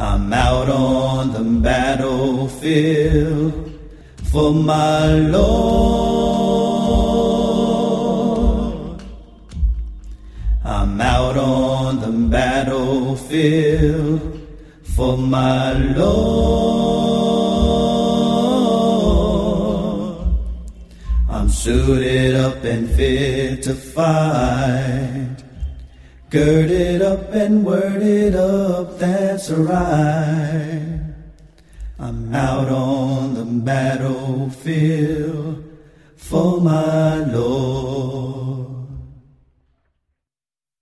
I'm out on the battlefield for my Lord. I'm out on the battlefield for my Lord. I'm suited up and fit to fight, girded up and worded up, that's right. I'm out on the battlefield for my Lord.